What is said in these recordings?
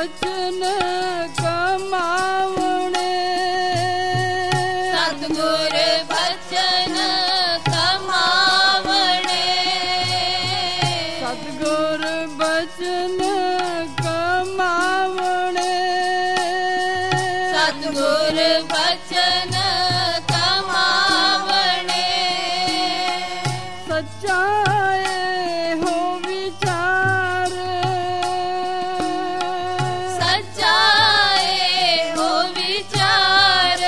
ਬਚਨ ਕਮਾਵਣੇ ਸਤਿਗੁਰ ਬਚਨ ਕਮਾਵਣੇ ਸਤਿਗੁਰ ਬਚਨ ਕਮਾਵਣੇ ਸਤਿਗੁਰ ਬਚਨ ਕਮਾਵਣੇ ਸੱਚਾ ਇਹੋ ਵਿਚਾਰ ਸੱਚਾ ਇਹੋ ਵਿਚਾਰ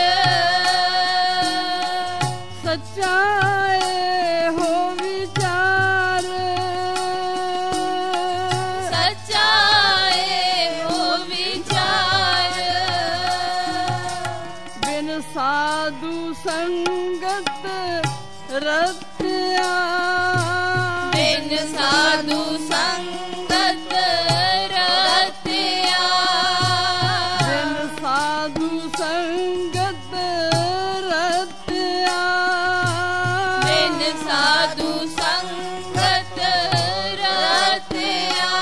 ਸੱਚਾ ਇਹੋ ਵਿਚਾਰ ਸੱਚਾ ਇਹੋ ਵਿਚਾਰ ਬਿਨ ਸਾਧੂ ਸੰਗਤ ਰਤਿਆ ਬਿਨ ਸਾਧੂ ਸੰਗਤ ਰਤਿਆ ਬਿਨ ਸਾਧੂ ਸੰਗਤ ਰਤਿਆ ਬਿਨ ਸਾਧੂ ਸੰਗਤ ਰਤਿਆ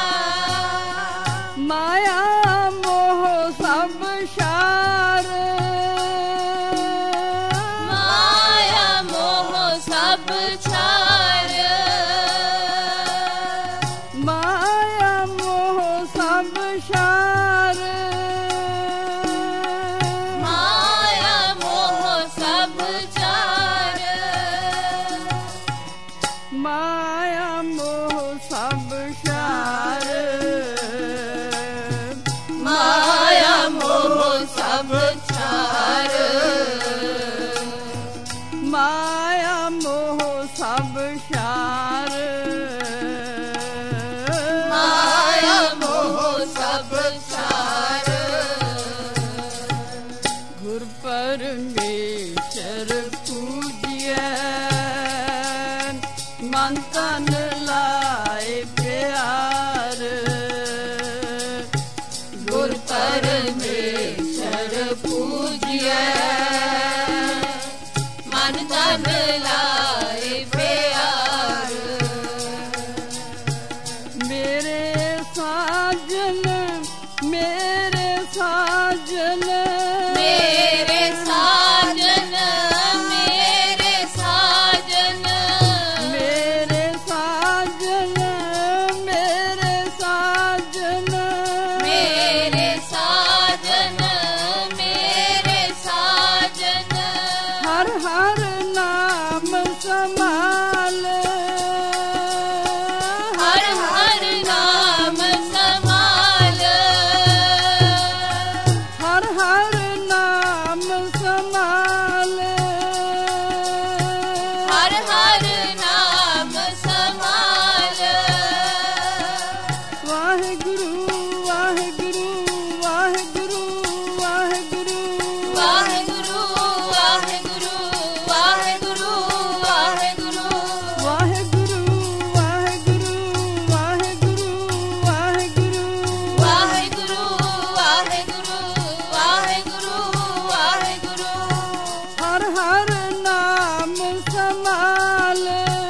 ਮਾਇਆ ਮੋਹ ਸਭ ਸ਼ਾਰ ਮਾਇਆ ਮੋਹ ਸਭ ਛਾਰ ਮਾਇਆ ਮੋਹ ਸਭ ਸ਼ਾਰ ਮਾਇਆ ਮੋਹ ਸਭ ਛਾਰ ਮਾਇਆ ਮੋਹ ਸਭ ਸ਼ਾਰ ਮਾਇਆ ਮੋਹ ਸਭ ਛਾਰ ਮਾਇਆ ਮੋਹ ਸਭ ਸ਼ਾਰ ਮਾਇਆ ਮੋਹ ਸਭ ਛਾਰ ਗੁਰ ਪਰਮੇਸ਼ਰ ਪੂਜਿਐ ਮਨ ਤਨ ਲਾਏ ਪਿਆਰ ਗੁਰ ਪਰਮੇਸ਼ਰ ਪੂਜਿਐ ਮਨ ਤਨ ਲਾਏ ਪਿਆਰ ਮੇਰੇ ਸਾਜਨ ਮੇਰੇ ਸਾਜਨ ਮੇਰੇ ਸਾਜਨ ਮੇਰੇ ਸਾਜਨ ਮੇਰੇ ਸਾਜਨ ਮੇਰੇ ਸਾਜਨ ਮੇਰੇ ਸਾਜਨ ਮੇਰੇ ਸਾਜਨ ਹਰ ਹਰ ਨਾਮ ਸਮਾਲ ਹਰ ਹਰ ਨਾਮ ਸਮਾਲ ਹਰ ਹਰ ਨਾਮ ਸਮਾਲ ਹਰ ਹਰ ਨਾਮ ਸਮਾਲ ਵਾਹਿਗੁਰੂ ਵਾਹਿਗੁਰੂ ਵਾਹਿਗੁਰੂ ਵਾਹਿਗੁਰੂ ਵਾਹਿਗੁਰੂ ਵਾਹਿਗੁਰੂ ਵਾਹਿਗੁਰੂ ਵਾਹਿਗੁਰੂ ਵਾਹਿਗੁਰੂ ਵਾਹਿਗੁਰੂ ਵਾਹਿਗੁਰੂ ਵਾਹਿਗੁਰੂ ਵਾਹਿਗੁਰੂ ਵਾਹਿਗੁਰੂ ਵਾਹਿਗੁਰੂ ਵਾਹਿਗੁਰੂ ਹਰ ਹਰ ਨਾਮ ਸਮਾਲ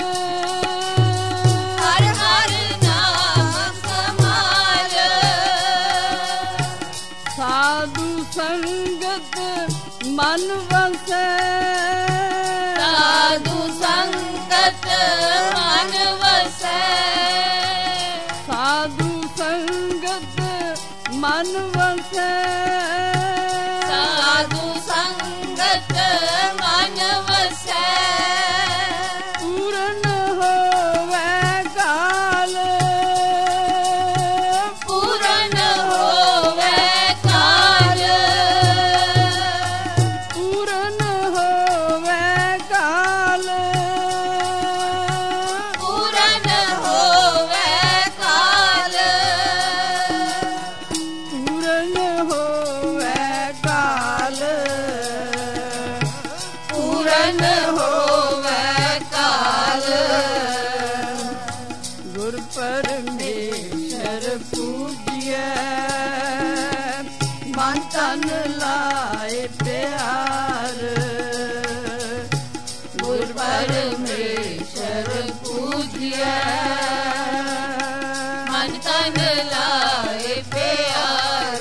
ਹਰ ਹਰ ਨਾਮ ਸਮਾਲ ਸਾਧੂ ਸੰਗਤ ਮਨ ਵਸੈ ਸਾਧੂ ਸੰਗਤ ਮਨ ਵਸੈ ਸਾਧੂ ਸੰਗਤ ਮਨ ਵਸੈ ਸਾਧੂ ਸੰਗਤ ਮਨ ਵਸੈ ਪੂਰਨ ਹੋਵੇ ਕਾਲ ਪੂਰਨ ਹੋਵੇ ਕਾਲ ਪੂਰਨ ਹੋਵੇ ਕਾਲ ਪੂਰਨ ਹੋਵੇ ਕਾਲ ਪੂਰਨ ਹੋਵੇ ਕਾਲ ਪੂਰਨ ਹੋਵੇ ਕਾਲ ਗੁਰ ਪਰਮੇਸ਼ਰ ਪੂਜਿਐ ਮਨ ਤਨ ਲਾਏ ਪਿਆਰ ਗੁਰ ਪਰਮੇਸ਼ਰ ਪੂਜਿਐ ਮਨ ਤਨ ਲਾਏ ਪਿਆਰ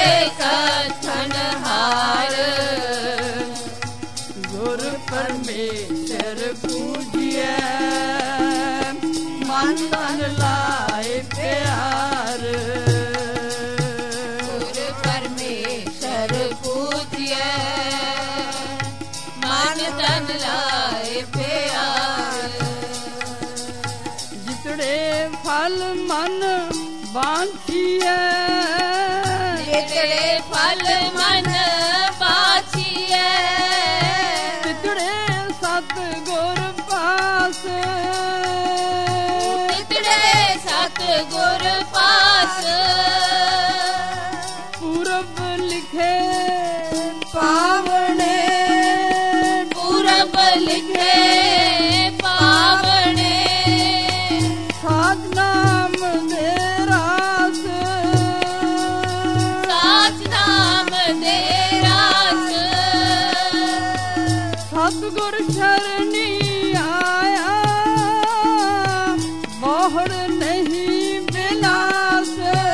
ਕਥਨ ਹਾਰ ਗੁਰ ਪਰਮੇਸ਼ਰ ਪੂਜੀਐ ਮਨ ਤਨ ਲਾਏ ਪਿਆਰ ਗੁਰ ਪਰਮੇਸ਼ਰ ਪੂਜੀਐ ਮਨ ਤਨ ਲਾਏ ਪਿਆਰ ਜਿਤੜੇ ਫਲ ਮਨ ਬਾਂਛੀਐ ਜਿਤੜੇ ਫਲ ਮਨ ਬਾਛੀਐ ਤਿਤੜੇ ਸਤ ਗੁਰ ਪਾਸ ਤਿਤੜੇ ਸਤ ਗੁਰ ਪਾਸ ਪੂਰਬ ਲਿਖੇ ਪਾਵਣੇ ਪੂਰਬ ਲਿਖੇ ਪਾਵਣੇ ਸਾਧ ਨਾਮ ਦੇ ਰਾਸ ਸਾਚ ਨਾਮ ਦੇ ਰਾਸ ਸਤਿਗੁਰ ਸ਼ਰਣੀ ਆਇਆ ਮੋਹੜ ਨਹੀਂ ਬਿਨਾਸ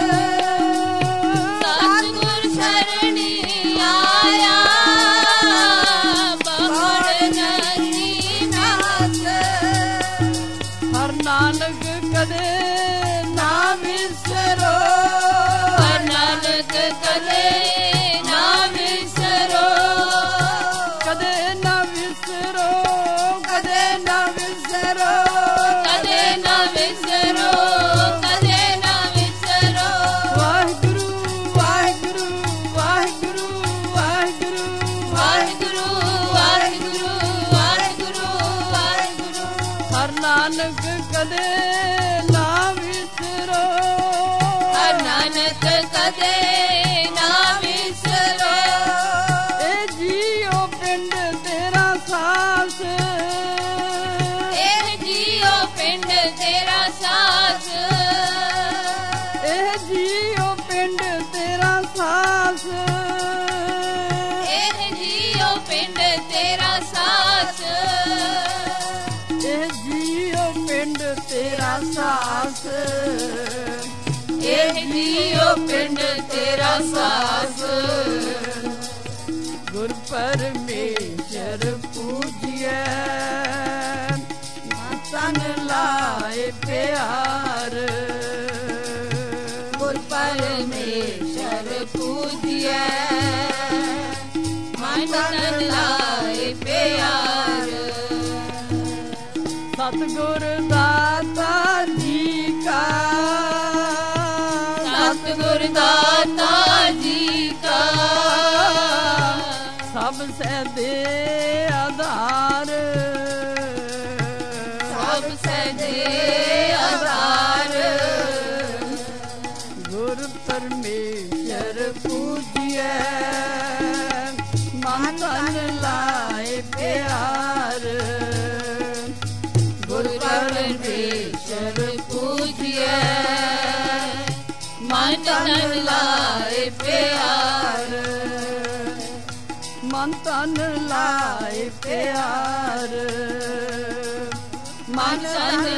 ਸਤਿਗੁਰ ਸ਼ਰਣੀ ਆਇਆ ਬਹੁੜ ਨਹੀਂ ਨਾਸ ਹਰ ਨਾਨਕ ਕਦੇ ਨਾ ਵਿਸਰੋ ਹਰ ਨਾਨਕ ਕਦੇ ਨਾ ਵਿਸਰੋ ਕਦੇ ਨਾ ਵਿਸਰੋ ਕਦੇ ਨਾ ਵਿਸਰੋ ਕਦੇ ਨਾ ਵਿਸਰੋ ਕਦੇ ਨਾ ਵਿਸਰੋ ਵਾਹਿਗੁਰੂ ਵਾਹਿਗੁਰੂ ਵਾਹਿਗੁਰੂ ਵਾਹਿਗੁਰੂ ਵਾਹਿਗੁਰੂ ਵਾਹਿਗੁਰੂ ਵਾਹਿਗੁਰੂ ਵਾਹਿਗੁਰੂ ਹਰ ਨਾਨਕ ਕਦੇ ਨਾ ਵਿਸਰੋ ਹਰ ਨਾਨਕ ਕਦੇ ਨਾ ਵਿਸਰੋ ਇਹ ਜੀਓ ਪਿੰਡ ਤੇਰਾ ਸਾਸ ਇਹ ਜੀਓ ਪਿੰਡ ਤੇਰਾ ਸਾਸ ਇਹ ਜੀਓ ਪਿੰਡ ਤੇਰਾ ਸਾਸ ਇਹ ਜੀਓ ਪਿੰਡ ਤੇਰਾ ਸਾਸ ਇਹ ਜੀਓ ਪਿੰਡ ਤੇਰਾ ਸਾਸ ਇਹ ਜੀਓ ਪਿੰਡ ਤੇਰਾ ਸਾਸ ਗੁਰ ਪਰਮੇਸ਼ਰ ਪੂਜੀਐ ਤਨ ਲਾਏ ਪਿਆਰ ਗੁਰ ਪਰਮੇਸ਼ਰ ਪੂਜੀਐ ਮਨ ਤਨ ਲਾਏ ਪਿਆਰ ਸਤਿਗੁਰ ਦਾਤਾ ਜੀ ਕਾ ਸਤਿਗੁਰ ਦਾਤਾ ਜੀ ਕਾ ਸਭ ਸੈ ਦੇ ਆਧਾਰ ਸਭ ਸਜੇ ਆਧਾਰ ਗੁਰ ਪਰਮੇਸ਼ਰ ਪੂਜੀਐ ਮਨ ਤਨ ਲਾਏ ਪਿਆਰ ਗੁਰ ਪਰਮੇਸ਼ਰ ਪੂਜੀਐ ਮਨ ਤਨ ਲਾਏ ਪਿਆਰ ਮਨ ਤਨ ਲਾਏ ਪਿਆਰ ਮਨ ਤਨ